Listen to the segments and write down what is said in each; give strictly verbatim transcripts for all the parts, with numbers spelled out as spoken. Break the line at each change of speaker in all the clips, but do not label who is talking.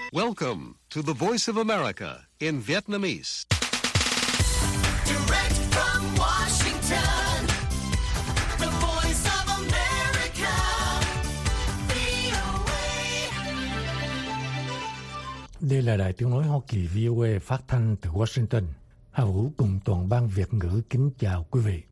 Welcome to the Voice of America in Vietnamese.
Direct from Washington, the Voice of America, vê o a.
Đây là Đài Tiếng nói Hoa Kỳ vê o a phát thanh từ Washington. Hà Vũ cùng toàn ban Việt ngữ kính chào quý vị.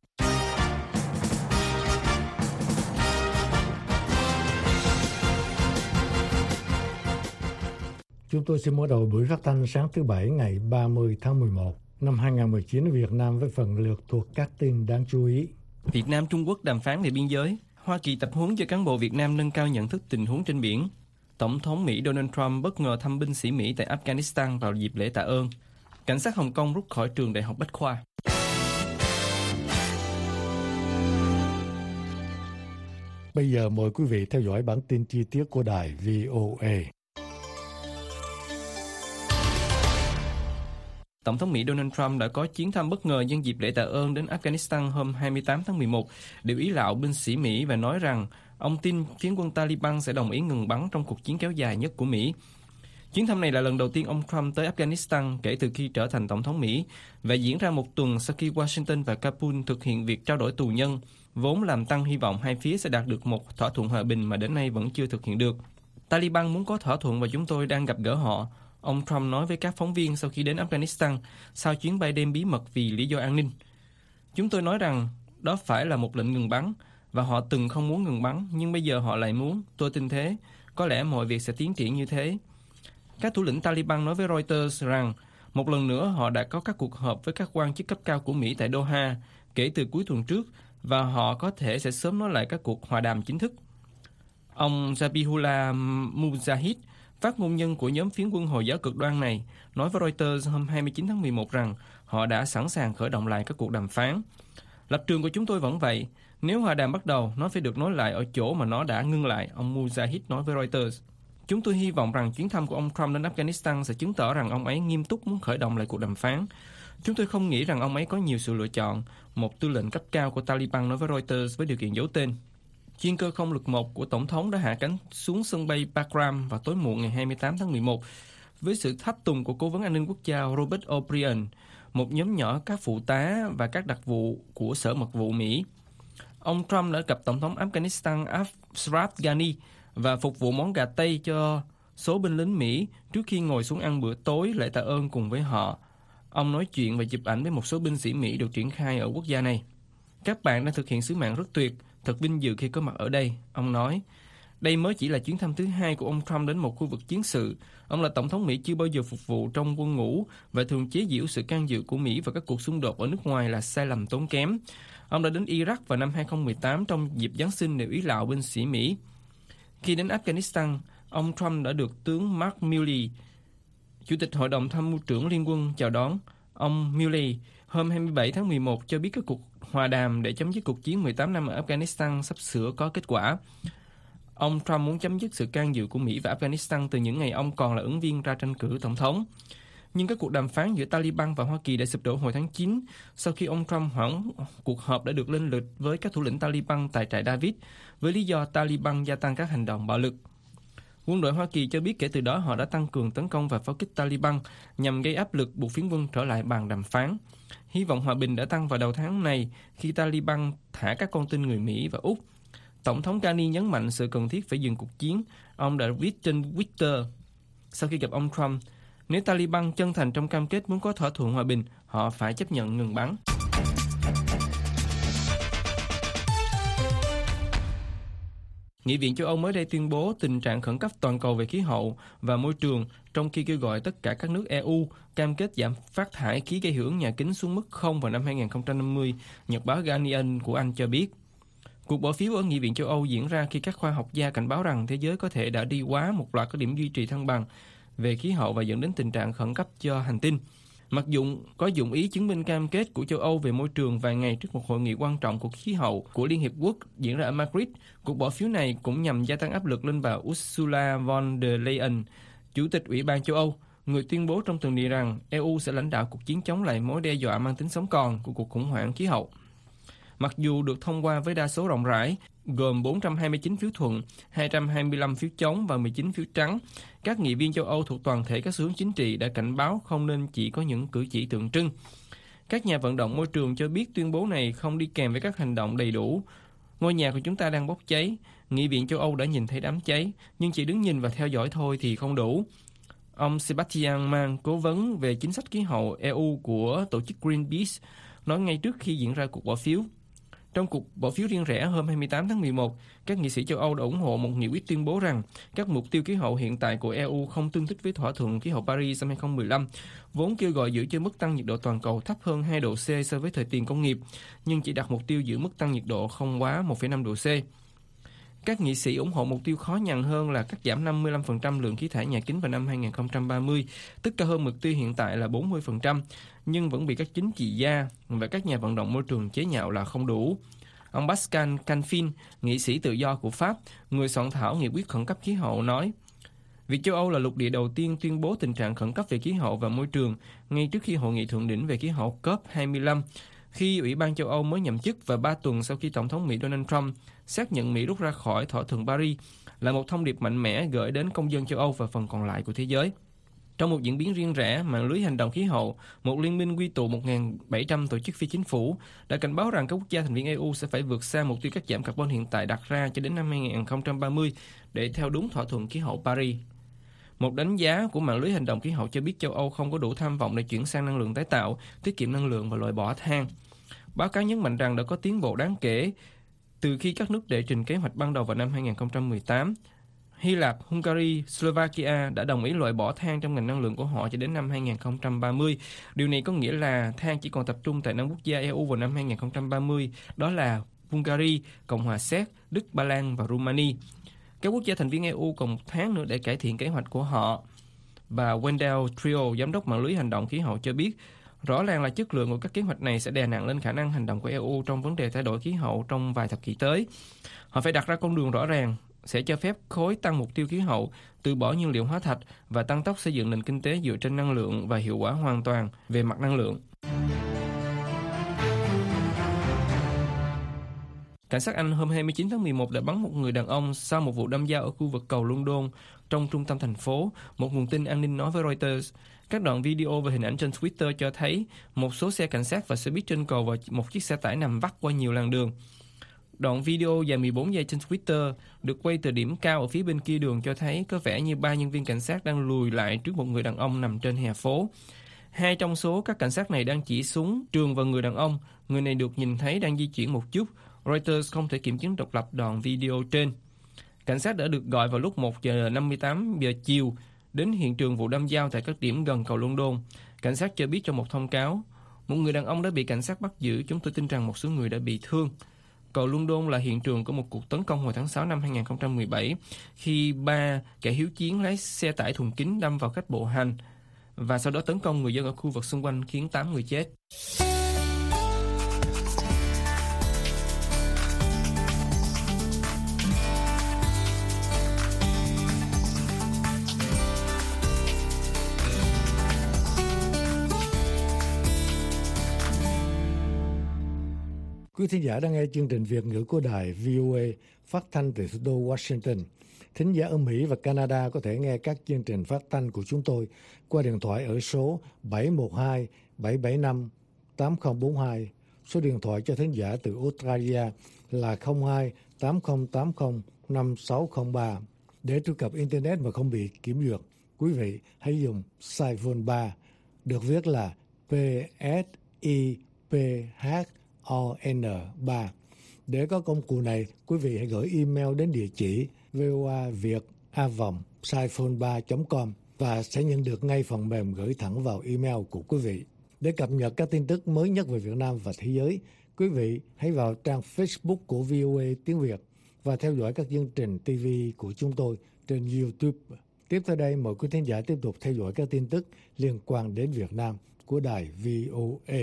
Chúng tôi xin mở đầu buổi phát thanh sáng thứ Bảy ngày ba mươi tháng mười một năm hai nghìn không trăm mười chín Việt Nam với phần lượt thuộc các tin đáng chú ý.
Việt Nam Trung Quốc đàm phán về biên giới. Hoa Kỳ tập huấn cho cán bộ Việt Nam nâng cao nhận thức tình huống trên biển. Tổng thống Mỹ Donald Trump bất ngờ thăm binh sĩ Mỹ tại Afghanistan vào dịp lễ tạ ơn. Cảnh sát Hồng Kông rút khỏi trường đại học Bách khoa.
Bây giờ mời quý vị theo dõi bản tin chi tiết của đài vê o a.
Tổng thống Mỹ Donald Trump đã có chuyến thăm bất ngờ nhân dịp lễ tạ ơn đến Afghanistan hôm hai mươi tám tháng mười một để úy lạo binh sĩ Mỹ và nói rằng ông tin phiến quân Taliban sẽ đồng ý ngừng bắn trong cuộc chiến kéo dài nhất của Mỹ. Chuyến thăm này là lần đầu tiên ông Trump tới Afghanistan kể từ khi trở thành Tổng thống Mỹ và diễn ra một tuần sau khi Washington và Kabul thực hiện việc trao đổi tù nhân, vốn làm tăng hy vọng hai phía sẽ đạt được một thỏa thuận hòa bình mà đến nay vẫn chưa thực hiện được. Taliban muốn có thỏa thuận và chúng tôi đang gặp gỡ họ, ông Trump nói với các phóng viên sau khi đến Afghanistan sau chuyến bay đêm bí mật vì lý do an ninh. Chúng tôi nói rằng đó phải là một lệnh ngừng bắn và họ từng không muốn ngừng bắn nhưng bây giờ họ lại muốn. Tôi tin thế. Có lẽ mọi việc sẽ tiến triển như thế. Các thủ lĩnh Taliban nói với Reuters rằng một lần nữa họ đã có các cuộc họp với các quan chức cấp cao của Mỹ tại Doha kể từ cuối tuần trước và họ có thể sẽ sớm nói lại các cuộc hòa đàm chính thức. Ông Zabihullah Mujahid, phát ngôn nhân của nhóm phiến quân Hồi giáo cực đoan này, nói với Reuters hôm hai mươi chín tháng mười một rằng họ đã sẵn sàng khởi động lại các cuộc đàm phán. Lập trường của chúng tôi vẫn vậy. Nếu hòa đàm bắt đầu, nó phải được nối lại ở chỗ mà nó đã ngưng lại, ông Mujahid nói với Reuters. Chúng tôi hy vọng rằng chuyến thăm của ông Trump đến Afghanistan sẽ chứng tỏ rằng ông ấy nghiêm túc muốn khởi động lại cuộc đàm phán. Chúng tôi không nghĩ rằng ông ấy có nhiều sự lựa chọn, một tư lệnh cấp cao của Taliban nói với Reuters với điều kiện giấu tên. Chuyên cơ không lực một của Tổng thống đã hạ cánh xuống sân bay Bagram vào tối muộn ngày hai mươi tám tháng mười một với sự tháp tùng của Cố vấn An ninh Quốc gia Robert O'Brien, một nhóm nhỏ các phụ tá và các đặc vụ của Sở Mật vụ Mỹ. Ông Trump đã gặp Tổng thống Afghanistan Ashraf Ghani và phục vụ món gà Tây cho số binh lính Mỹ trước khi ngồi xuống ăn bữa tối lễ tạ ơn cùng với họ. Ông nói chuyện và chụp ảnh với một số binh sĩ Mỹ được triển khai ở quốc gia này. Các bạn đang thực hiện sứ mạng rất tuyệt, thật vinh dự khi có mặt ở đây, ông nói. Đây mới chỉ là chuyến thăm thứ hai của ông Trump đến một khu vực chiến sự. Ông là Tổng thống Mỹ chưa bao giờ phục vụ trong quân ngũ và thường chế giễu sự can dự của Mỹ vào các cuộc xung đột ở nước ngoài là sai lầm tốn kém. Ông đã đến Iraq vào năm hai không một tám trong dịp Giáng sinh để úy lạo binh sĩ Mỹ. Khi đến Afghanistan, ông Trump đã được tướng Mark Milley, Chủ tịch Hội đồng Tham mưu trưởng Liên quân chào đón. Ông Milley hôm hai mươi bảy tháng mười một cho biết các cuộc hòa đàm để chấm dứt cuộc chiến mười tám năm ở Afghanistan sắp sửa có kết quả. Ông Trump muốn chấm dứt sự can dự của Mỹ và Afghanistan từ những ngày ông còn là ứng viên ra tranh cử tổng thống. Nhưng các cuộc đàm phán giữa Taliban và Hoa Kỳ đã sụp đổ hồi tháng chín sau khi ông Trump hoãn cuộc họp đã được lên lịch với các thủ lĩnh Taliban tại trại David với lý do Taliban gia tăng các hành động bạo lực. Quân đội Hoa Kỳ cho biết kể từ đó họ đã tăng cường tấn công và pháo kích Taliban nhằm gây áp lực buộc phiến quân trở lại bàn đàm phán. Hy vọng hòa bình đã tăng vào đầu tháng này khi Taliban thả các con tin người Mỹ và Úc. Tổng thống Ghani nhấn mạnh sự cần thiết phải dừng cuộc chiến. Ông đã viết trên Twitter sau khi gặp ông Trump, nếu Taliban chân thành trong cam kết muốn có thỏa thuận hòa bình, họ phải chấp nhận ngừng bắn. Nghị viện châu Âu mới đây tuyên bố tình trạng khẩn cấp toàn cầu về khí hậu và môi trường, trong khi kêu gọi tất cả các nước e u cam kết giảm phát thải khí gây hiệu ứng nhà kính xuống mức không vào năm hai không năm mươi, Nhật báo Guardian của Anh cho biết. Cuộc bỏ phiếu ở Nghị viện châu Âu diễn ra khi các khoa học gia cảnh báo rằng thế giới có thể đã đi quá một loạt các điểm duy trì thăng bằng về khí hậu và dẫn đến tình trạng khẩn cấp cho hành tinh. Mặc dù có dụng ý chứng minh cam kết của châu Âu về môi trường vài ngày trước một hội nghị quan trọng của khí hậu của Liên Hiệp Quốc diễn ra ở Madrid, cuộc bỏ phiếu này cũng nhằm gia tăng áp lực lên bà Ursula von der Leyen, Chủ tịch Ủy ban châu Âu, người tuyên bố trong tuần này rằng e u sẽ lãnh đạo cuộc chiến chống lại mối đe dọa mang tính sống còn của cuộc khủng hoảng khí hậu. Mặc dù được thông qua với đa số rộng rãi, gồm bốn trăm hai mươi chín phiếu thuận, hai trăm hai mươi lăm phiếu chống và mười chín phiếu trắng. Các nghị viên châu Âu thuộc toàn thể các xu hướng chính trị đã cảnh báo không nên chỉ có những cử chỉ tượng trưng. Các nhà vận động môi trường cho biết tuyên bố này không đi kèm với các hành động đầy đủ. Ngôi nhà của chúng ta đang bốc cháy. Nghị viện châu Âu đã nhìn thấy đám cháy, nhưng chỉ đứng nhìn và theo dõi thôi thì không đủ. Ông Sebastian Mang, cố vấn về chính sách khí hậu e u của tổ chức Greenpeace, nói ngay trước khi diễn ra cuộc bỏ phiếu. Trong cuộc bỏ phiếu riêng rẽ hôm hai mươi tám tháng mười một, các nghị sĩ châu Âu đã ủng hộ một nghị quyết tuyên bố rằng các mục tiêu khí hậu hiện tại của e u không tương thích với thỏa thuận khí hậu Paris năm hai không một năm, vốn kêu gọi giữ cho mức tăng nhiệt độ toàn cầu thấp hơn hai độ C so với thời tiền công nghiệp, nhưng chỉ đặt mục tiêu giữ mức tăng nhiệt độ không quá một phẩy năm độ C. Các nghị sĩ ủng hộ mục tiêu khó nhằn hơn là cắt giảm năm mươi lăm phần trăm lượng khí thải nhà kính vào năm hai không ba mươi, tức cao hơn mục tiêu hiện tại là bốn mươi phần trăm, nhưng vẫn bị các chính trị gia và các nhà vận động môi trường chế nhạo là không đủ. Ông Pascal Canfin, nghị sĩ tự do của Pháp, người soạn thảo nghị quyết khẩn cấp khí hậu, nói: Việc châu Âu là lục địa đầu tiên tuyên bố tình trạng khẩn cấp về khí hậu và môi trường ngay trước khi hội nghị thượng đỉnh về khí hậu C O P hai mươi lăm, khi Ủy ban châu Âu mới nhậm chức và ba tuần sau khi Tổng thống Mỹ Donald Trump xác nhận Mỹ rút ra khỏi thỏa thuận Paris, là một thông điệp mạnh mẽ gửi đến công dân châu Âu và phần còn lại của thế giới. Trong một diễn biến riêng rẽ, mạng lưới hành động khí hậu, một liên minh quy tụ một nghìn bảy trăm tổ chức phi chính phủ, đã cảnh báo rằng các quốc gia thành viên e u sẽ phải vượt xa mục tiêu cắt giảm carbon hiện tại đặt ra cho đến năm hai không ba mươi để theo đúng thỏa thuận khí hậu Paris. Một đánh giá của mạng lưới hành động khí hậu cho biết châu Âu không có đủ tham vọng để chuyển sang năng lượng tái tạo, tiết kiệm năng lượng và loại bỏ than. Báo cáo nhấn mạnh rằng đã có tiến bộ đáng kể từ khi các nước đệ trình kế hoạch ban đầu vào năm hai không một tám. Hy Lạp, Hungary, Slovakia đã đồng ý loại bỏ than trong ngành năng lượng của họ cho đến năm hai không ba mươi. Điều này có nghĩa là than chỉ còn tập trung tại năm quốc gia e u vào năm hai không ba mươi, đó là Hungary, Cộng hòa Séc, Đức, Ba Lan và Rumani. Các quốc gia thành viên e u còn một tháng nữa để cải thiện kế hoạch của họ. Bà Wendell Trio, giám đốc mạng lưới hành động khí hậu cho biết, rõ ràng là chất lượng của các kế hoạch này sẽ đè nặng lên khả năng hành động của e u trong vấn đề thay đổi khí hậu trong vài thập kỷ tới. Họ phải đặt ra con đường rõ ràng, sẽ cho phép khối tăng mục tiêu khí hậu, từ bỏ nhiên liệu hóa thạch và tăng tốc xây dựng nền kinh tế dựa trên năng lượng và hiệu quả hoàn toàn về mặt năng lượng. Cảnh sát Anh hôm hai mươi chín tháng mười một đã bắn một người đàn ông sau một vụ đâm dao ở khu vực cầu London trong trung tâm thành phố, một nguồn tin an ninh nói với Reuters. Các đoạn video và hình ảnh trên Twitter cho thấy một số xe cảnh sát và xe buýt trên cầu và một chiếc xe tải nằm vắt qua nhiều làn đường. Đoạn video dài mười bốn giây trên Twitter được quay từ điểm cao ở phía bên kia đường cho thấy có vẻ như ba nhân viên cảnh sát đang lùi lại trước một người đàn ông nằm trên hè phố. Hai trong số các cảnh sát này đang chỉ súng trường vào người đàn ông. Người này được nhìn thấy đang di chuyển một chút. Reuters không thể kiểm chứng độc lập đoạn video trên. Cảnh sát đã được gọi vào lúc một giờ năm mươi tám giờ chiều đến hiện trường vụ đâm dao tại các điểm gần cầu London. Cảnh sát cho biết trong một thông cáo, một người đàn ông đã bị cảnh sát bắt giữ. Chúng tôi tin rằng một số người đã bị thương. Cầu London là hiện trường của một cuộc tấn công hồi tháng sáu năm hai không một bảy, khi ba kẻ hiếu chiến lái xe tải thùng kính đâm vào khách bộ hành và sau đó tấn công người dân ở khu vực xung quanh khiến tám người chết.
Quý thính giả đang nghe chương trình Việt ngữ của đài vê o a phát thanh từ thủ đô Washington. Thính giả ở Mỹ và Canada có thể nghe các chương trình phát thanh của chúng tôi qua điện thoại ở số bảy một hai bảy bảy năm tám không bốn hai. Số điện thoại cho thính giả từ Australia là không hai tám không tám không năm sáu không ba. Để truy cập Internet mà không bị kiểm duyệt, quý vị hãy dùng Siphon ba, được viết là P S I P H O N ba. Để có công cụ này, quý vị hãy gửi email đến địa chỉ voaviet a vòng siphon ba chấm com và sẽ nhận được ngay phần mềm gửi thẳng vào email của quý vị. Để cập nhật các tin tức mới nhất về Việt Nam và thế giới, quý vị hãy vào trang Facebook của vê o a tiếng Việt và theo dõi các chương trình ti vi của chúng tôi trên YouTube. Tiếp theo đây, mời quý thính giả tiếp tục theo dõi các tin tức liên quan đến Việt Nam của đài vê o a.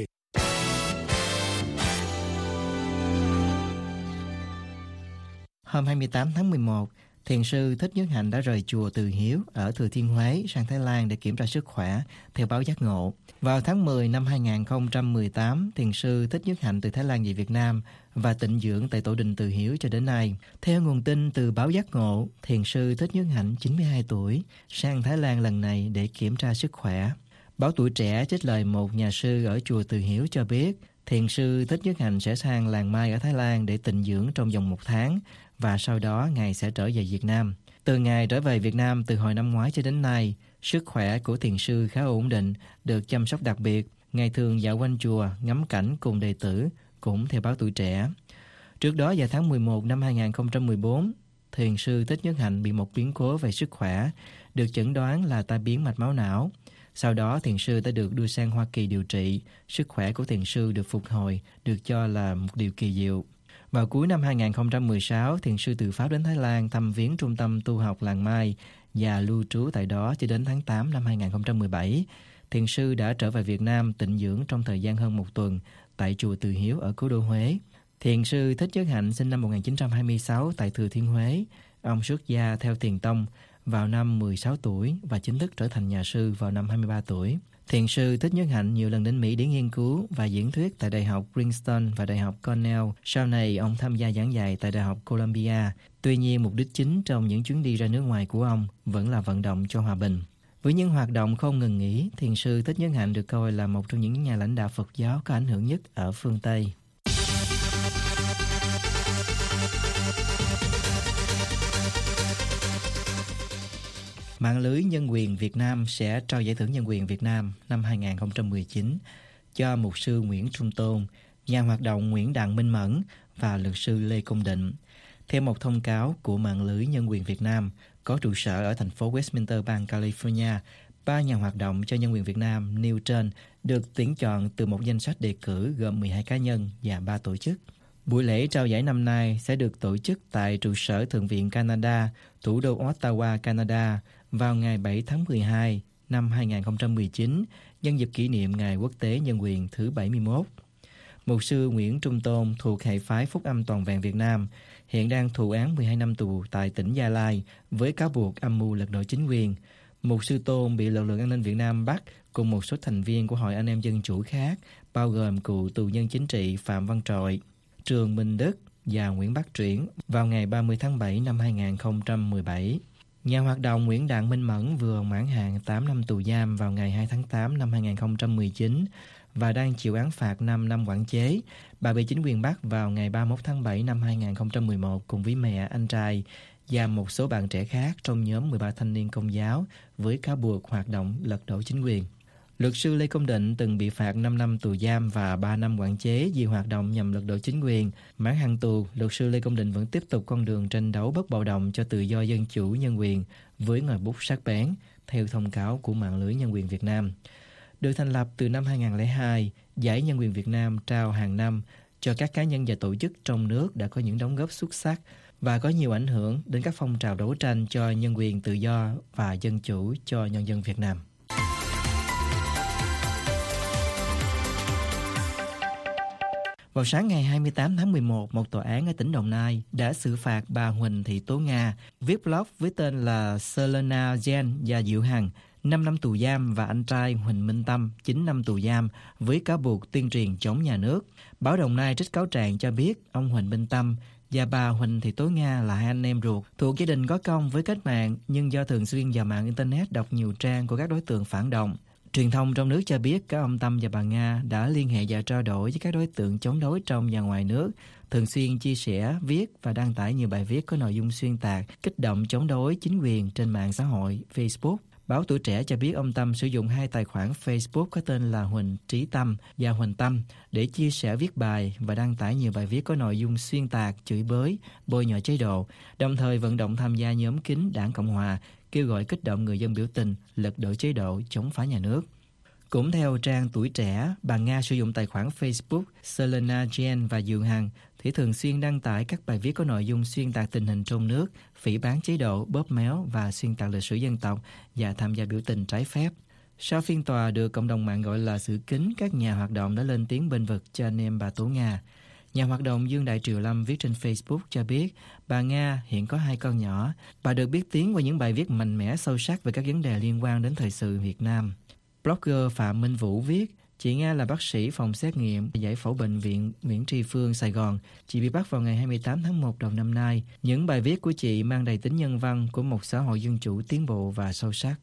Hôm hai mươi tám tháng mười một, Thiền sư Thích Nhất Hạnh đã rời chùa Từ Hiếu ở Thừa Thiên Huế sang Thái Lan để kiểm tra sức khỏe, theo báo Giác Ngộ. Vào tháng mười năm hai nghìn không trăm mười tám, thiền sư Thích Nhất Hạnh từ Thái Lan về Việt Nam và tịnh dưỡng tại tổ đình Từ Hiếu cho đến nay. Theo nguồn tin từ báo Giác Ngộ, thiền sư Thích Nhất Hạnh chín mươi hai tuổi sang Thái Lan lần này để kiểm tra sức khỏe. Báo Tuổi Trẻ trích lời một nhà sư ở chùa Từ Hiếu cho biết, thiền sư Thích Nhất Hạnh sẽ sang làng Mai ở Thái Lan để tịnh dưỡng trong vòng một tháng và sau đó Ngài sẽ trở về Việt Nam. Từ ngày trở về Việt Nam từ hồi năm ngoái cho đến nay, sức khỏe của thiền sư khá ổn định, được chăm sóc đặc biệt. Ngài thường dạo quanh chùa, ngắm cảnh cùng đệ tử, cũng theo báo Tuổi Trẻ. Trước đó vào tháng mười một năm hai nghìn không trăm mười bốn, thiền sư Thích Nhất Hạnh bị một biến cố về sức khỏe, được chẩn đoán là tai biến mạch máu não. Sau đó, thiền sư đã được đưa sang Hoa Kỳ điều trị. Sức khỏe của thiền sư được phục hồi, được cho là một điều kỳ diệu. Vào cuối năm hai nghìn không trăm mười sáu, thiền sư từ Pháp đến Thái Lan thăm viếng trung tâm tu học làng Mai và lưu trú tại đó cho đến tháng tám năm hai nghìn không trăm mười bảy. Thiền sư đã trở về Việt Nam tịnh dưỡng trong thời gian hơn một tuần tại chùa Từ Hiếu ở cố đô Huế. Thiền sư Thích Nhất Hạnh sinh năm một nghìn chín trăm hai mươi sáu tại Thừa Thiên Huế. Ông xuất gia theo Thiền tông vào năm mười sáu tuổi và chính thức trở thành nhà sư vào năm hai mươi ba tuổi. Thiền sư Thích Nhất Hạnh nhiều lần đến Mỹ để nghiên cứu và diễn thuyết tại Đại học Princeton và Đại học Cornell. Sau này, ông tham gia giảng dạy tại Đại học Columbia. Tuy nhiên, mục đích chính trong những chuyến đi ra nước ngoài của ông vẫn là vận động cho hòa bình. Với những hoạt động không ngừng nghỉ, thiền sư Thích Nhất Hạnh được coi là một trong những nhà lãnh đạo Phật giáo có ảnh hưởng nhất ở phương Tây. Mạng lưới nhân quyền Việt Nam sẽ trao giải thưởng nhân quyền Việt Nam năm hai nghìn không trăm mười chín cho mục sư Nguyễn Trung Tôn, nhà hoạt động Nguyễn Đặng Minh Mẫn và luật sư Lê Công Định. Theo một thông cáo của Mạng lưới nhân quyền Việt Nam có trụ sở ở thành phố Westminster, bang California, ba nhà hoạt động cho nhân quyền Việt Nam nêu trên được tuyển chọn từ một danh sách đề cử gồm mười hai cá nhân và ba tổ chức. Buổi lễ trao giải năm nay sẽ được tổ chức tại trụ sở Thượng viện Canada, thủ đô Ottawa, Canada, vào ngày bảy tháng mười hai năm hai nghìn không trăm mười chín, nhân dịp kỷ niệm Ngày Quốc tế Nhân quyền thứ bảy mươi mốt. Mục sư Nguyễn Trung Tôn thuộc hệ phái Phúc Âm Toàn vẹn Việt Nam, hiện đang thụ án mười hai năm tù tại tỉnh Gia Lai với cáo buộc âm mưu lật đổ chính quyền. Mục sư Tôn bị lực lượng an ninh Việt Nam bắt cùng một số thành viên của Hội Anh em Dân Chủ khác, bao gồm cựu tù nhân chính trị Phạm Văn Trội, Trường Minh Đức và Nguyễn Bắc Truyển vào ngày ba mươi tháng bảy năm hai nghìn không trăm mười bảy. Nhà hoạt động Nguyễn Đặng Minh Mẫn vừa mãn hạn tám năm tù giam vào ngày hai tháng tám năm hai nghìn không trăm mười chín và đang chịu án phạt năm năm quản chế. Bà bị chính quyền bắt vào ngày ba mươi mốt tháng bảy năm hai nghìn không trăm mười một cùng với mẹ, anh trai và một số bạn trẻ khác trong nhóm mười ba thanh niên Công giáo với cáo buộc hoạt động lật đổ chính quyền. Luật sư Lê Công Định từng bị phạt năm năm tù giam và ba năm quản chế vì hoạt động nhằm lật đổ chính quyền. Mãn hạn tù, luật sư Lê Công Định vẫn tiếp tục con đường tranh đấu bất bạo động cho tự do dân chủ nhân quyền với ngòi bút sắc bén, theo thông cáo của Mạng lưới nhân quyền Việt Nam. Được thành lập từ năm hai nghìn không trăm lẻ hai, Giải Nhân quyền Việt Nam trao hàng năm cho các cá nhân và tổ chức trong nước đã có những đóng góp xuất sắc và có nhiều ảnh hưởng đến các phong trào đấu tranh cho nhân quyền tự do và dân chủ cho nhân dân Việt Nam. Vào sáng ngày hai mươi tám tháng mười một, một tòa án ở tỉnh Đồng Nai đã xử phạt bà Huỳnh Thị Tố Nga, viết blog với tên là Selena Jen và Diệu Hằng, năm năm tù giam và anh trai Huỳnh Minh Tâm, chín năm tù giam với cáo buộc tuyên truyền chống nhà nước. Báo Đồng Nai trích cáo trạng cho biết ông Huỳnh Minh Tâm và bà Huỳnh Thị Tố Nga là hai anh em ruột, thuộc gia đình có công với cách mạng nhưng do thường xuyên vào mạng Internet đọc nhiều trang của các đối tượng phản động. Truyền thông trong nước cho biết các ông Tâm và bà Nga đã liên hệ và trao đổi với các đối tượng chống đối trong và ngoài nước, thường xuyên chia sẻ, viết và đăng tải nhiều bài viết có nội dung xuyên tạc, kích động chống đối chính quyền trên mạng xã hội Facebook. Báo Tuổi Trẻ cho biết ông Tâm sử dụng hai tài khoản Facebook có tên là Huỳnh Trí Tâm và Huỳnh Tâm để chia sẻ viết bài và đăng tải nhiều bài viết có nội dung xuyên tạc, chửi bới, bôi nhọ chế độ, đồng thời vận động tham gia nhóm kín Đảng Cộng Hòa, kêu gọi kích động người dân biểu tình, lật đổ chế độ, chống phá nhà nước. Cũng theo trang Tuổi Trẻ, bà Nga sử dụng tài khoản Facebook Selena Jen và Diệu Hằng thì thường xuyên đăng tải các bài viết có nội dung xuyên tạc tình hình trong nước, phỉ báng chế độ, bóp méo và xuyên tạc lịch sử dân tộc và tham gia biểu tình trái phép. Sau phiên tòa được cộng đồng mạng gọi là xử kín, các nhà hoạt động đã lên tiếng bênh vực cho anh em bà Tố Nga. Nhà hoạt động Dương Đại Triều Lâm viết trên Facebook cho biết bà Nga hiện có hai con nhỏ. Bà được biết tiếng qua những bài viết mạnh mẽ sâu sắc về các vấn đề liên quan đến thời sự Việt Nam. Blogger Phạm Minh Vũ viết, chị Nga là bác sĩ phòng xét nghiệm giải phẫu bệnh viện Nguyễn Tri Phương, Sài Gòn. Chị bị bắt vào ngày hai mươi tám tháng một đầu năm nay. Những bài viết của chị mang đầy tính nhân văn của một xã hội dân chủ tiến bộ và sâu sắc.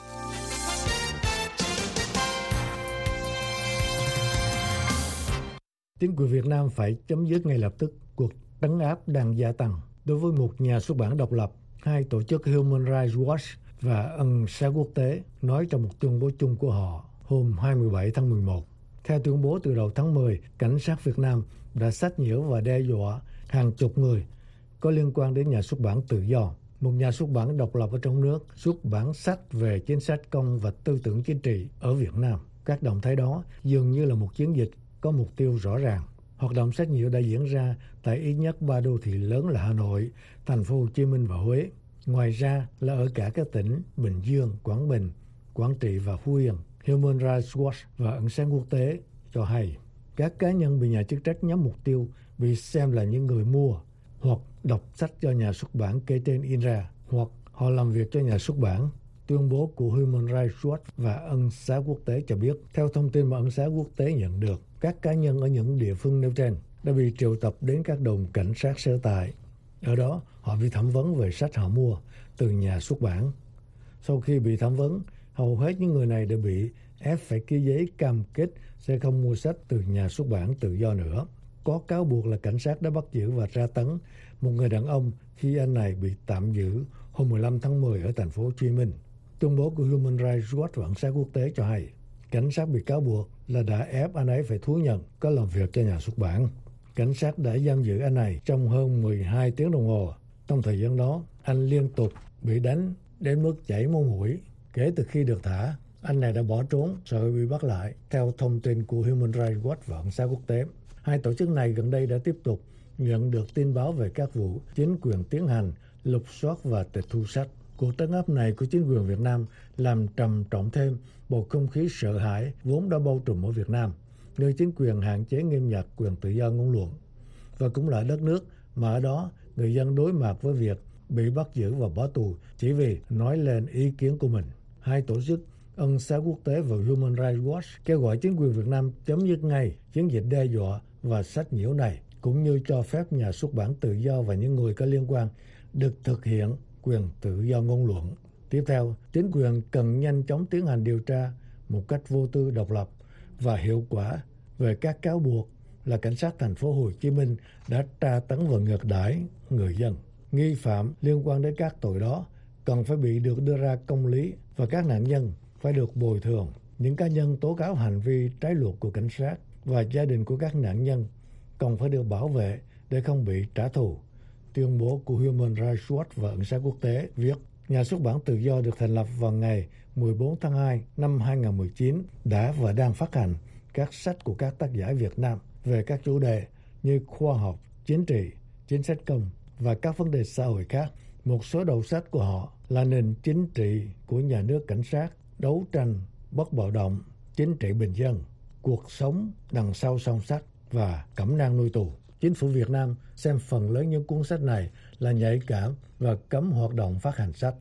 Chính quyền Việt Nam phải chấm dứt ngay lập tức cuộc trấn áp đang gia tăng đối với một nhà xuất bản độc lập. Hai tổ chức Human Rights Watch và Ân xá quốc tế nói trong một tuyên bố chung của họ hôm hai mươi bảy tháng mười một. Theo tuyên bố, từ đầu tháng mười, cảnh sát Việt Nam đã sách nhiễu và đe dọa hàng chục người có liên quan đến nhà xuất bản Tự Do, một nhà xuất bản độc lập ở trong nước, xuất bản sách về chính sách công và tư tưởng chính trị ở Việt Nam. Các động thái đó dường như là một chiến dịch có mục tiêu rõ ràng. Hoạt động sách nhiễu đã diễn ra tại ít nhất ba đô thị lớn là Hà Nội, Thành phố Hồ Chí Minh và Huế. Ngoài ra là ở cả các tỉnh Bình Dương, Quảng Bình, Quảng Trị và Phú Yên. Human Rights Watch và Ân xá quốc tế cho hay các cá nhân bị nhà chức trách nhắm mục tiêu bị xem là những người mua hoặc đọc sách do nhà xuất bản kể trên in ra, hoặc họ làm việc cho nhà xuất bản. Tuyên bố của Human Rights Watch và Ân xá quốc tế cho biết, theo thông tin mà Ân xá quốc tế nhận được, các cá nhân ở những địa phương nêu trên đã bị triệu tập đến các đồn cảnh sát sở tại. Ở đó, họ bị thẩm vấn về sách họ mua từ nhà xuất bản. Sau khi bị thẩm vấn, hầu hết những người này đã bị ép phải ký giấy cam kết sẽ không mua sách từ nhà xuất bản Tự Do nữa. Có cáo buộc là cảnh sát đã bắt giữ và tra tấn một người đàn ông khi anh này bị tạm giữ hôm mười lăm tháng mười ở thành phố Hồ Chí Minh. Tuyên bố của Human Rights Watch và Ân xá quốc tế cho hay cảnh sát bị cáo buộc là đã ép anh ấy phải thú nhận có làm việc cho nhà xuất bản. Cảnh sát đã giam giữ anh này trong hơn mười hai tiếng đồng hồ. Trong thời gian đó, anh liên tục bị đánh đến mức chảy máu mũi. Kể từ khi được thả, anh này đã bỏ trốn sợ bị bắt lại, theo thông tin của Human Rights Watch và Ân xá quốc tế. Hai tổ chức này gần đây đã tiếp tục nhận được tin báo về các vụ chính quyền tiến hành lục soát và tịch thu sách. Cuộc trấn áp này của chính quyền Việt Nam làm trầm trọng thêm bầu không khí sợ hãi vốn đã bao trùm ở Việt Nam, nơi chính quyền hạn chế nghiêm ngặt quyền tự do ngôn luận. Và cũng là đất nước mà ở đó người dân đối mặt với việc bị bắt giữ và bỏ tù chỉ vì nói lên ý kiến của mình. Hai tổ chức Ân xá quốc tế và Human Rights Watch kêu gọi chính quyền Việt Nam chấm dứt ngay chiến dịch đe dọa và sách nhiễu này, cũng như cho phép nhà xuất bản Tự Do và những người có liên quan được thực hiện quyền tự do ngôn luận. Tiếp theo, chính quyền cần nhanh chóng tiến hành điều tra một cách vô tư, độc lập và hiệu quả về các cáo buộc là cảnh sát thành phố Hồ Chí Minh đã tra tấn và ngược đãi người dân. Nghi phạm liên quan đến các tội đó cần phải bị được đưa ra công lý và các nạn nhân phải được bồi thường. Những cá nhân tố cáo hành vi trái luật của cảnh sát và gia đình của các nạn nhân cần phải được bảo vệ để không bị trả thù. Tuyên bố của Human Rights Watch và Ân xá quốc tế viết, nhà xuất bản Tự Do được thành lập vào ngày mười bốn tháng hai năm hai nghìn không trăm mười chín đã và đang phát hành các sách của các tác giả Việt Nam về các chủ đề như khoa học, chính trị, chính sách công và các vấn đề xã hội khác. Một số đầu sách của họ là Nền chính trị của nhà nước cảnh sát, Đấu tranh bất bạo động, Chính trị bình dân, Cuộc sống đằng sau song sắt và Cẩm nang nuôi tù. Chính phủ Việt Nam xem phần lớn những cuốn sách này là nhạy cảm và cấm hoạt động phát hành sách.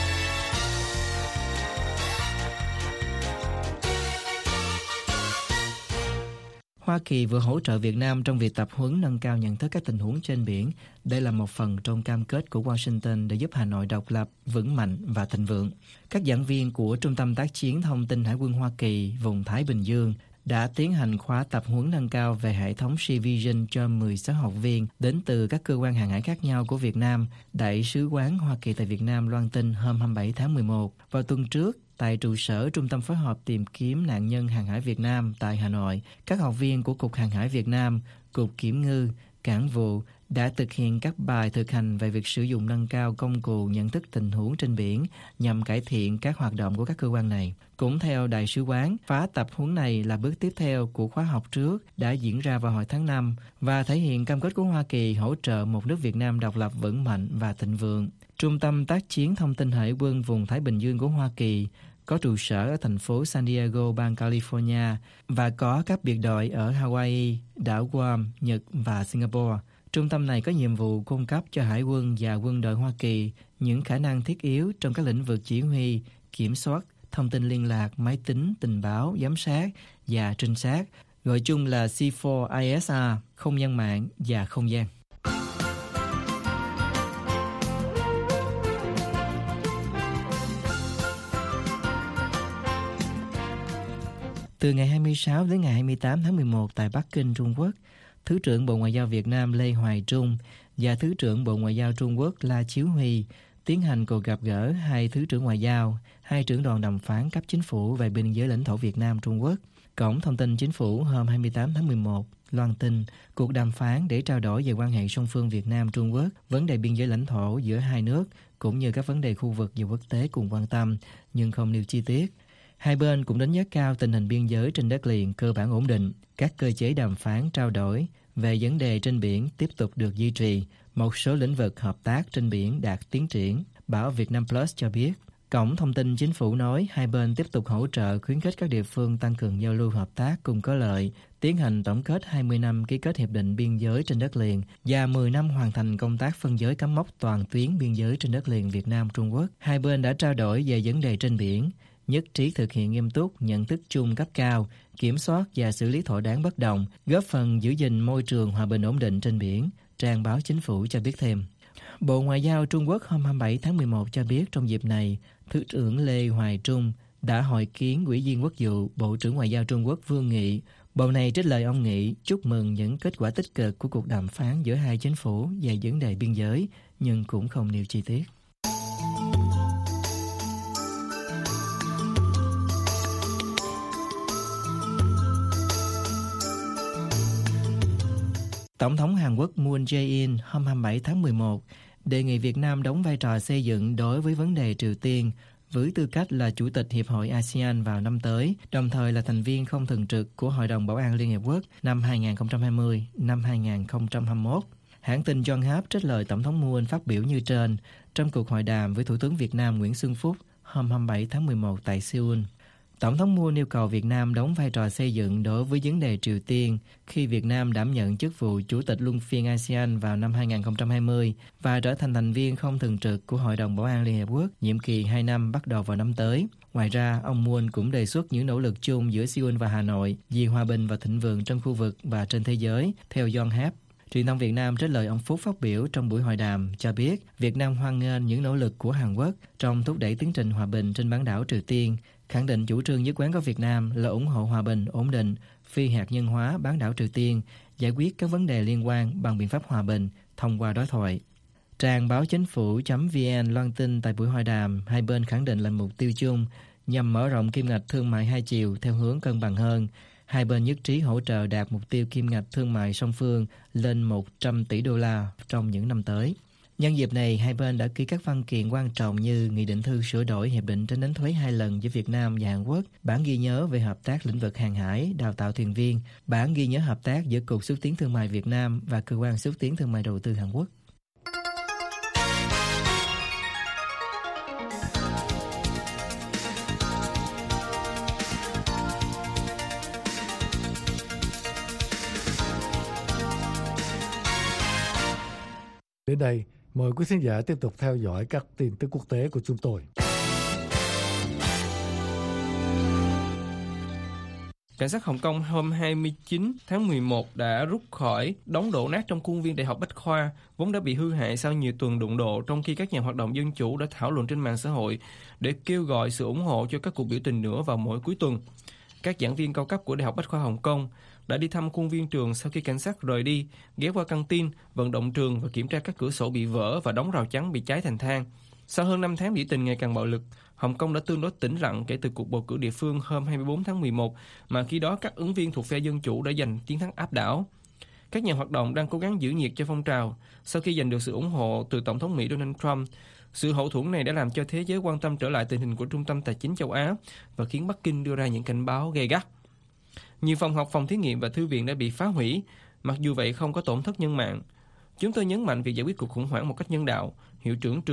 Hoa Kỳ vừa hỗ trợ Việt Nam trong việc tập huấn nâng cao nhận thức các tình huống trên biển. Đây là một phần trong cam kết của Washington để giúp Hà Nội độc lập, vững mạnh và thịnh vượng. Các giảng viên của Trung tâm Tác chiến Thông tin Hải quân Hoa Kỳ vùng Thái Bình Dương đã tiến hành khóa tập huấn nâng cao về hệ thống Sea Vision cho mười sáu học viên đến từ các cơ quan hàng hải khác nhau của Việt Nam. Đại sứ quán Hoa Kỳ tại Việt Nam loan tin hôm hai mươi bảy tháng mười một. Vào tuần trước, tại trụ sở Trung tâm phối hợp tìm kiếm nạn nhân hàng hải Việt Nam tại Hà Nội, các học viên của Cục Hàng hải Việt Nam, Cục Kiểm ngư, Cảng vụ đã thực hiện các bài thực hành về việc sử dụng nâng cao công cụ nhận thức tình huống trên biển nhằm cải thiện các hoạt động của các cơ quan này. Cũng theo Đại sứ quán, khóa tập huấn này là bước tiếp theo của khóa học trước đã diễn ra vào hồi tháng năm và thể hiện cam kết của Hoa Kỳ hỗ trợ một nước Việt Nam độc lập, vững mạnh và thịnh vượng. Trung tâm Tác chiến Thông tin Hải quân vùng Thái Bình Dương của Hoa Kỳ có trụ sở ở thành phố San Diego, bang California và có các biệt đội ở Hawaii, đảo Guam, Nhật và Singapore. Trung tâm này có nhiệm vụ cung cấp cho Hải quân và quân đội Hoa Kỳ những khả năng thiết yếu trong các lĩnh vực chỉ huy, kiểm soát, thông tin liên lạc, máy tính, tình báo, giám sát và trinh sát, gọi chung là C bốn I S R, không gian mạng và không gian. Từ ngày hai mươi sáu đến ngày hai mươi tám tháng mười một tại Bắc Kinh, Trung Quốc, Thứ trưởng Bộ Ngoại giao Việt Nam Lê Hoài Trung và Thứ trưởng Bộ Ngoại giao Trung Quốc La Chiếu Huy tiến hành cuộc gặp gỡ hai Thứ trưởng Ngoại giao, hai trưởng đoàn đàm phán cấp chính phủ về biên giới lãnh thổ Việt Nam Trung Quốc. Cổng thông tin chính phủ hôm hai mươi tám tháng mười một loan tin cuộc đàm phán để trao đổi về quan hệ song phương Việt Nam Trung Quốc, vấn đề biên giới lãnh thổ giữa hai nước cũng như các vấn đề khu vực và quốc tế cùng quan tâm, nhưng không nêu chi tiết. Hai bên cũng đánh giá cao tình hình biên giới trên đất liền cơ bản ổn định, các cơ chế đàm phán trao đổi về vấn đề trên biển tiếp tục được duy trì, một số lĩnh vực hợp tác trên biển đạt tiến triển. Báo Vietnam Plus cho biết, Cổng thông tin chính phủ nói hai bên tiếp tục hỗ trợ khuyến khích các địa phương tăng cường giao lưu hợp tác cùng có lợi, tiến hành tổng kết hai mươi năm ký kết hiệp định biên giới trên đất liền và mười năm hoàn thành công tác phân giới cắm mốc toàn tuyến biên giới trên đất liền Việt Nam Trung Quốc. Hai bên đã trao đổi về vấn đề trên biển, nhất trí thực hiện nghiêm túc nhận thức chung cấp cao, kiểm soát và xử lý thỏa đáng bất đồng, góp phần giữ gìn môi trường hòa bình ổn định trên biển, trang báo chính phủ cho biết thêm. Bộ Ngoại giao Trung Quốc hôm hai mươi bảy tháng mười một cho biết trong dịp này, Thứ trưởng Lê Hoài Trung đã hội kiến Ủy viên Quốc vụ Bộ trưởng Ngoại giao Trung Quốc Vương Nghị. Bộ này trích lời ông Nghị chúc mừng những kết quả tích cực của cuộc đàm phán giữa hai chính phủ về vấn đề biên giới, nhưng cũng không nêu chi tiết. Tổng thống Hàn Quốc Moon Jae-in hôm hai mươi bảy tháng mười một đề nghị Việt Nam đóng vai trò xây dựng đối với vấn đề Triều Tiên với tư cách là Chủ tịch Hiệp hội a sê an vào năm tới, đồng thời là thành viên không thường trực của Hội đồng Bảo an Liên Hiệp Quốc năm hai không hai không đến hai không hai mốt. Hãng tin Yonhap trích lời Tổng thống Moon phát biểu như trên trong cuộc hội đàm với Thủ tướng Việt Nam Nguyễn Xuân Phúc hôm hai mươi bảy tháng mười một tại Seoul. Tổng thống Moon yêu cầu Việt Nam đóng vai trò xây dựng đối với vấn đề Triều Tiên khi Việt Nam đảm nhận chức vụ Chủ tịch Luân phiên a sê an vào năm hai không hai không và trở thành thành viên không thường trực của Hội đồng Bảo an Liên Hiệp Quốc nhiệm kỳ hai năm bắt đầu vào năm tới. Ngoài ra, ông Moon cũng đề xuất những nỗ lực chung giữa Seoul và Hà Nội vì hòa bình và thịnh vượng trong khu vực và trên thế giới, theo Yonhap. Truyền thông Việt Nam trích lời ông Phúc phát biểu trong buổi hội đàm cho biết Việt Nam hoan nghênh những nỗ lực của Hàn Quốc trong thúc đẩy tiến trình hòa bình trên bán đảo Triều Tiên, khẳng định chủ trương nhất quán của Việt Nam là ủng hộ hòa bình, ổn định, phi hạt nhân hóa bán đảo Triều Tiên, giải quyết các vấn đề liên quan bằng biện pháp hòa bình thông qua đối thoại. Trang báo chính phủ chấm vn loan tin tại buổi hội đàm, hai bên khẳng định là mục tiêu chung nhằm mở rộng kim ngạch thương mại hai chiều theo hướng cân bằng hơn. Hai bên nhất trí hỗ trợ đạt mục tiêu kim ngạch thương mại song phương lên một trăm tỷ đô la trong những năm tới. Nhân dịp này, hai bên đã ký các văn kiện quan trọng như Nghị định thư sửa đổi Hiệp định tránh đánh thuế hai lần giữa Việt Nam và Hàn Quốc, bản ghi nhớ về hợp tác lĩnh vực hàng hải, đào tạo thuyền viên, bản ghi nhớ hợp tác giữa Cục Xúc tiến Thương mại Việt Nam và Cơ quan Xúc tiến Thương mại Đầu tư Hàn Quốc.
Đến đây, mời quý khán giả tiếp tục theo dõi các tin tức quốc tế của chúng tôi.
Cảnh sát Hồng Kông hôm hai mươi chín tháng mười một đã rút khỏi đống đổ nát trong khuôn viên Đại học Bách Khoa, vốn đã bị hư hại sau nhiều tuần đụng độ, trong khi các nhà hoạt động dân chủ đã thảo luận trên mạng xã hội để kêu gọi sự ủng hộ cho các cuộc biểu tình nữa vào mỗi cuối tuần. Các giảng viên cao cấp của Đại học Bách Khoa Hồng Kông đã đi thăm khuôn viên trường sau khi cảnh sát rời đi, ghé qua căng tin, vận động trường và kiểm tra các cửa sổ bị vỡ và đống rào chắn bị cháy thành than. Sau hơn năm tháng biểu tình ngày càng bạo lực, Hồng Kông đã tương đối tĩnh lặng kể từ cuộc bầu cử địa phương hôm hai mươi bốn tháng mười một, mà khi đó các ứng viên thuộc phe Dân Chủ đã giành chiến thắng áp đảo. Các nhà hoạt động đang cố gắng giữ nhiệt cho phong trào sau khi giành được sự ủng hộ từ Tổng thống Mỹ Donald Trump. Sự hậu thuẫn này đã làm cho thế giới quan tâm trở lại tình hình của Trung tâm Tài chính châu Á và khiến Bắc Kinh đưa ra những cảnh báo gay gắt. Nhiều phòng học, phòng thí nghiệm và thư viện đã bị phá hủy, mặc dù vậy không có tổn thất nhân mạng. Chúng tôi nhấn mạnh việc giải quyết cuộc khủng hoảng một cách nhân đạo, hiệu trưởng trường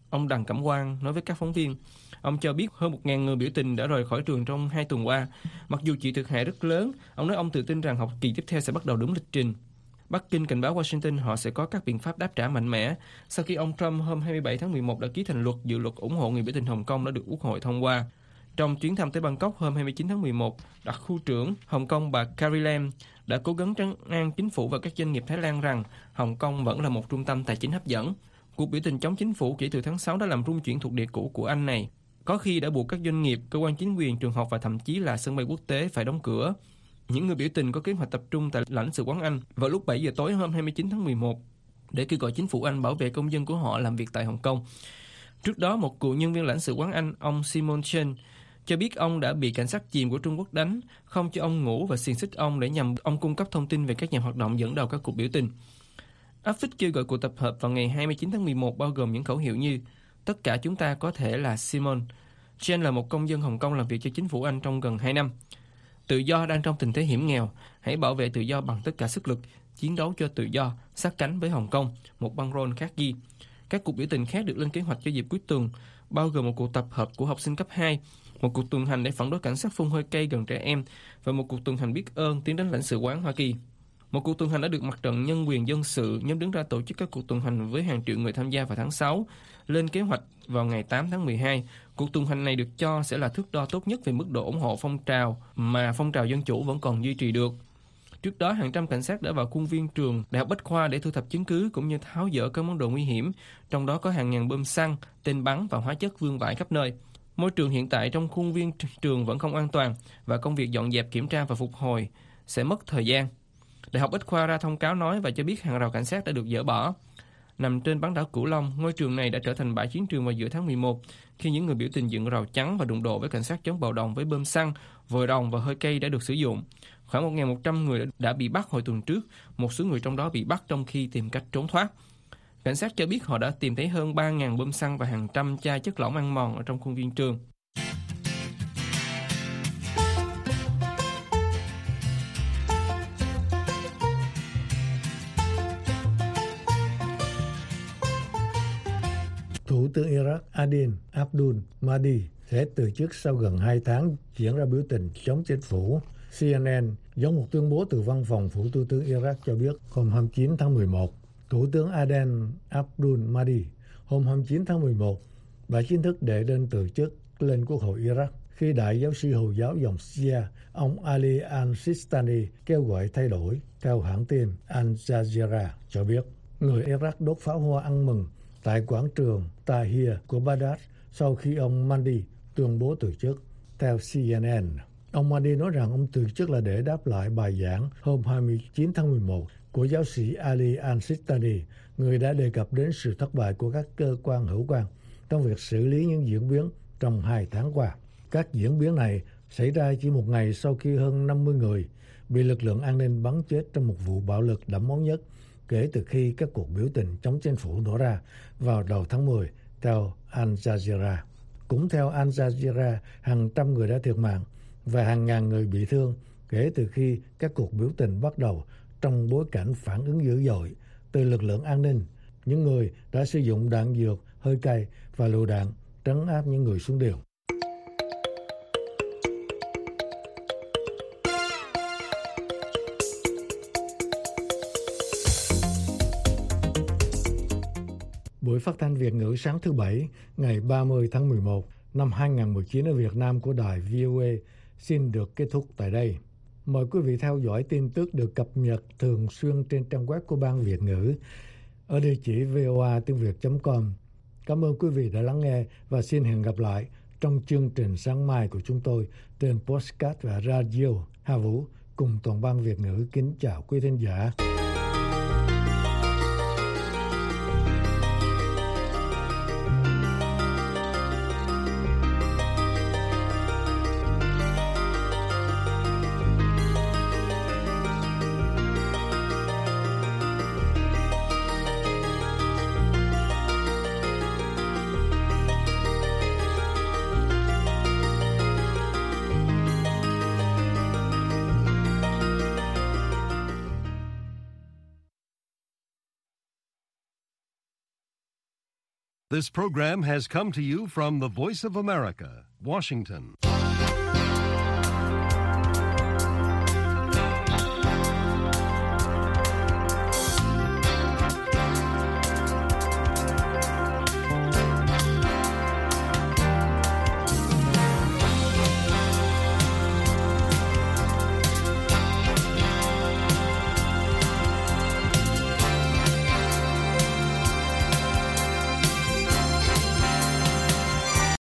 ông Đặng Cẩm Quang nói với các phóng viên. Ông cho biết hơn một nghìn người biểu tình đã rời khỏi trường trong hai tuần qua. Mặc dù chịu thiệt hại rất lớn, ông nói ông tự tin rằng học kỳ tiếp theo sẽ bắt đầu đúng lịch trình. Bắc Kinh cảnh báo Washington họ sẽ có các biện pháp đáp trả mạnh mẽ sau khi ông Trump hôm hai mươi bảy tháng mười một đã ký thành luật dự luật ủng hộ người biểu tình Hồng Kông đã được Quốc hội thông qua. Trong chuyến thăm tới Bangkok hôm hai mươi chín tháng mười một, đặc khu trưởng Hồng Kông bà Carrie Lam đã cố gắng trấn an chính phủ và các doanh nghiệp Thái Lan rằng Hồng Kông vẫn là một trung tâm tài chính hấp dẫn. Cuộc biểu tình chống chính phủ kể từ tháng sáu đã làm rung chuyển thuộc địa cũ của Anh này, có khi đã buộc các doanh nghiệp, cơ quan chính quyền, trường học và thậm chí là sân bay quốc tế phải đóng cửa. Những người biểu tình có kế hoạch tập trung tại lãnh sự quán Anh vào lúc bảy giờ tối hôm hai mươi chín tháng mười một để kêu gọi chính phủ Anh bảo vệ công dân của họ làm việc tại Hồng Kông. Trước đó, một cựu nhân viên lãnh sự quán Anh, ông Simon Chen, cho biết ông đã bị cảnh sát chìm của Trung Quốc đánh, không cho ông ngủ và xiềng xích ông để nhằm ông cung cấp thông tin về các nhà hoạt động dẫn đầu các cuộc biểu tình. Áp phích kêu gọi cuộc tập hợp vào ngày hai mươi chín tháng mười một bao gồm những khẩu hiệu như tất cả chúng ta có thể là Simon. Chen là một công dân Hồng Kông làm việc cho chính phủ Anh trong gần hai năm. Tự do đang trong tình thế hiểm nghèo, hãy bảo vệ tự do bằng tất cả sức lực, chiến đấu cho tự do, sát cánh với Hồng Kông, một băng rôn khác ghi. Các cuộc biểu tình khác được lên kế hoạch cho dịp cuối tuần, bao gồm một cuộc tập hợp của học sinh cấp hai, một cuộc tuần hành để phản đối cảnh sát phun hơi cay gần trẻ em và một cuộc tuần hành biết ơn tiến đến lãnh sự quán Hoa Kỳ. Một cuộc tuần hành đã được Mặt trận Nhân quyền Dân sự, nhóm đứng ra tổ chức các cuộc tuần hành với hàng triệu người tham gia vào tháng sáu, lên kế hoạch vào ngày tám tháng mười hai. Cuộc tuần hành này được cho sẽ là thước đo tốt nhất về mức độ ủng hộ phong trào mà phong trào dân chủ vẫn còn duy trì được. Trước đó, hàng trăm cảnh sát đã vào khuôn viên trường Đại học Bách Khoa để thu thập chứng cứ cũng như tháo dỡ các món đồ nguy hiểm, trong đó có hàng ngàn bom xăng, tên bắn và hóa chất vương vãi khắp nơi. Môi trường hiện tại trong khuôn viên trường vẫn không an toàn và công việc dọn dẹp, kiểm tra và phục hồi sẽ mất thời gian. Đại học Bách Khoa ra thông cáo nói và cho biết hàng rào cảnh sát đã được dỡ bỏ. Nằm trên bán đảo Cửu Long, ngôi trường này đã trở thành bãi chiến trường vào giữa tháng mười một khi những người biểu tình dựng rào chắn và đụng độ với cảnh sát chống bạo động với bom xăng, vòi rồng và hơi cay đã được sử dụng. Khoảng một nghìn một trăm người đã bị bắt hồi tuần trước, một số người trong đó bị bắt trong khi tìm cách trốn thoát. Cảnh sát cho biết họ đã tìm thấy hơn ba nghìn bom xăng và hàng trăm chai chất lỏng ăn mòn ở trong khuôn viên trường.
Thủ tướng Iraq Adil Abdul Mahdi sẽ từ chức sau gần hai tháng diễn ra biểu tình chống chính phủ. xê en en dẫn một tuyên bố từ văn phòng phủ thủ tướng Iraq cho biết hôm hai mươi chín tháng mười một, Thủ tướng Adel Abdul Mahdi hôm hai mươi chín tháng mười một đã chính thức đệ đơn từ chức lên Quốc hội Iraq khi đại giáo sư Hồi giáo dòng Shia ông Ali al-Sistani kêu gọi thay đổi. Theo hãng tin Al Jazeera cho biết, người Iraq đốt pháo hoa ăn mừng tại quảng trường Tahrir của Baghdad sau khi ông Mahdi tuyên bố từ chức. Theo xê en en, ông Mahdi nói rằng ông từ chức là để đáp lại bài giảng hôm hai mươi chín tháng mười một của giáo sĩ Ali al-Sistani, người đã đề cập đến sự thất bại của các cơ quan hữu quan trong việc xử lý những diễn biến trong hai tháng qua. Các diễn biến này xảy ra chỉ một ngày sau khi hơn năm mươi người bị lực lượng an ninh bắn chết trong một vụ bạo lực đẫm máu nhất kể từ khi các cuộc biểu tình chống chính phủ nổ ra vào đầu tháng mười, theo Al Jazeera. Cũng theo Al Jazeera, hàng trăm người đã thiệt mạng và hàng ngàn người bị thương kể từ khi các cuộc biểu tình bắt đầu trong bối cảnh phản ứng dữ dội từ lực lượng an ninh, những người đã sử dụng đạn dược, hơi cay và lựu đạn trấn áp những người xuống đường. Buổi phát thanh Việt ngữ sáng thứ Bảy, ngày ba mươi tháng mười một năm hai nghìn không trăm mười chín ở Việt Nam của đài vê o a xin được kết thúc tại đây. Mời quý vị theo dõi tin tức được cập nhật thường xuyên trên trang web của Ban Việt ngữ ở địa chỉ v o a tiếng việt chấm com. Cảm ơn quý vị đã lắng nghe và xin hẹn gặp lại trong chương trình sáng mai của chúng tôi trên podcast và radio. Hà Vũ cùng toàn Ban Việt ngữ kính chào quý thính giả.
This program has come to you from the Voice of America, Washington.